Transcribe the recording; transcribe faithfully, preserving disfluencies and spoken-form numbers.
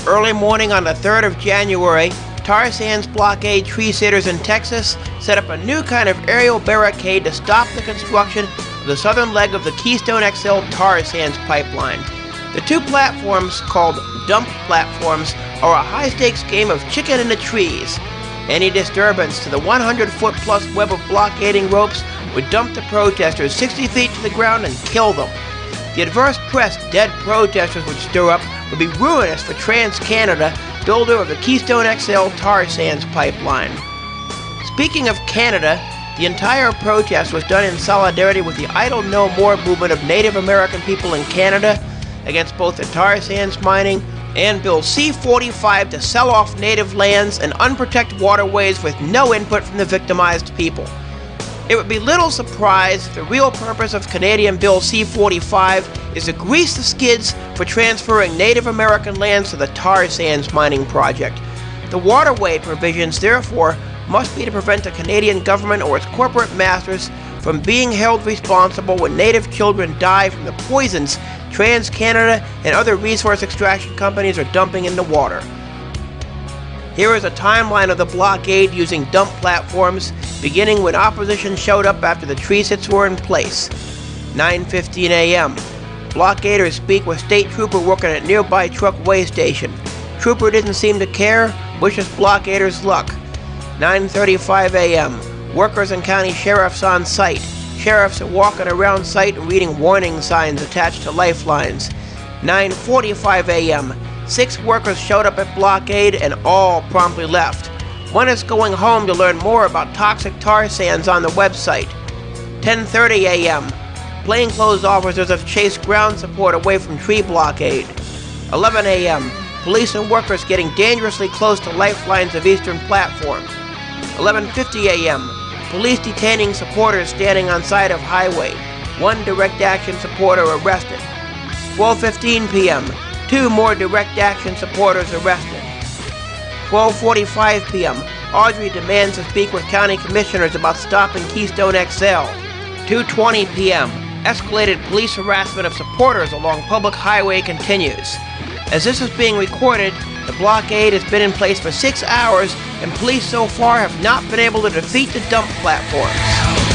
Early morning on the third of January, tar sands blockade tree sitters in Texas set up a new kind of aerial barricade to stop the construction of the southern leg of the Keystone X L tar sands pipeline. The two platforms, called dump platforms, are a high-stakes game of chicken in the trees. Any disturbance to the one hundred foot plus web of blockading ropes would dump the protesters sixty feet to the ground and kill them. The adverse press dead protesters would stir up would be ruinous for TransCanada, builder of the Keystone X L tar sands pipeline. Speaking of Canada, the entire protest was done in solidarity with the Idle No More movement of Native American people in Canada against both the tar sands mining and Bill C forty-five to sell off native lands and unprotected waterways with no input from the victimized people. It would be little surprise if the real purpose of Canadian Bill C forty-five is to grease the skids for transferring Native American lands to the tar sands mining project. The waterway provisions, therefore, must be to prevent the Canadian government or its corporate masters from being held responsible when Native children die from the poisons TransCanada and other resource extraction companies are dumping in the water. Here is a timeline of the blockade using dump platforms, beginning when opposition showed up after the tree sits were in place. nine fifteen a m Blockaders speak with state trooper working at nearby truck weigh station. Trooper didn't seem to care, wishes blockaders luck. nine thirty-five a m Workers and county sheriffs on site. Sheriffs are walking around site and reading warning signs attached to lifelines. nine forty-five a m Six workers showed up at blockade and all promptly left. One is going home to learn more about toxic tar sands on the website. ten thirty a m Plainclothes officers have chased ground support away from tree blockade. eleven a m Police and workers getting dangerously close to lifelines of eastern platform. eleven fifty a m Police detaining supporters standing on side of highway. One direct action supporter arrested. twelve fifteen p m Two more direct action supporters arrested. twelve forty-five p m Audrey demands to speak with county commissioners about stopping Keystone X L. two twenty p m Escalated police harassment of supporters along public highway continues. As this is being recorded, the blockade has been in place for six hours and police so far have not been able to defeat the dump platforms.